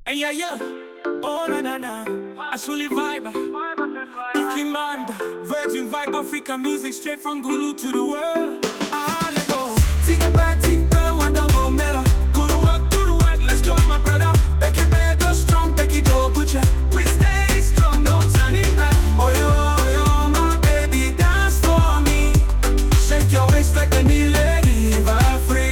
Yeah, yeah. Oh, na na na. I truly vibe. Kimanda. Virgin vibe, Africa music straight from Gulu to the world. Ah, let's go. Take it back, one double mela. Go to work, let's go, my brother. Back it back, go strong, back it go, butcher. We stay strong, no turning back. Oh, yo, my baby, dance for me. Shake your waist like a new lady, vibe free.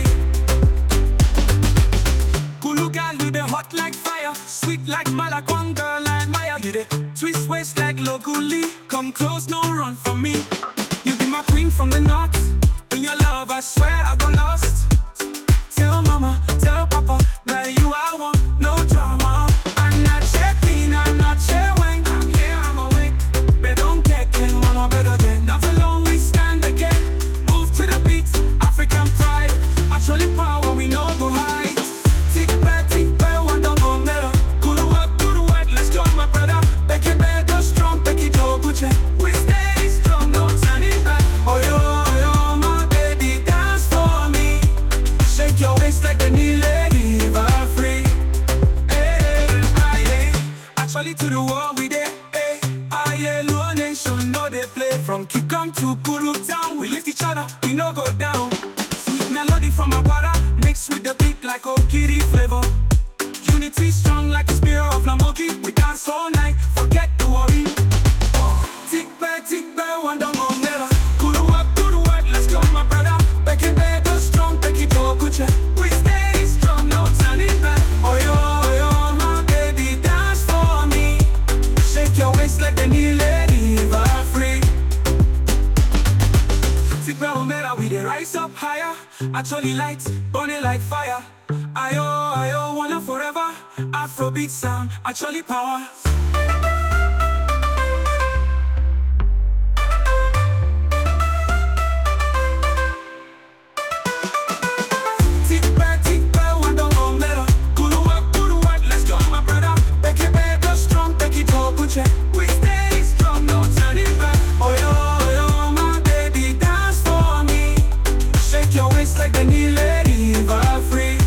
Gulu gal, do the hot like fire. Sweet like Malakwan, girl like Maya. You the twist waist like Locally. Come close, no run from me. You be my queen from the north. In your love, I swear I got lost. Tell mama, tell papa, that you I want, no drama. I'm not checking, I'm not sharing. I'm here, I'm awake. But don't get can mama better than. Not alone, we stand again. Move to the beat, African pride. Actually power, we know go hide. Tick back, one don't go metal. Go to work, let's go, my brother. Back it back, go strong, back it go, butcher. We stay strong, no turning back. Oh, yo, my baby, dance for me. Shake your waist like a new lady, vibe free. Hey, actually to the world we there. Hey, Low Nation, know they play. From Kikam to Kuru Town, we lift each other, we no go down. Sweet melody from my brother, mixed with the beat like Okiri flavor. Unity strong like the spirit of Lamoki. We dance all night, forget the worry. Tick back, one don't go never. Go to work, let's go, my brother. Back it back, go strong, back it go, good check. We stay strong, no turning back. Oh, yo, my baby, dance for me. Shake your waist like the new lady, vibe free. Tick back, we dey rise up higher. Actually light, burning like fire. Ayo, wanna forever. Afrobeat sound, actually power. Tick back, one don't go metal. Go to work, let's go, my brother. Back it back, go strong, back it go, good check. We stay strong, no turning back. Oh, yo, my baby, dance for me. Shake your waist like the new lady, vibe free.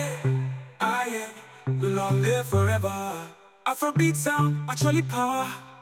Long live forever. Afrobeat sound, actually power.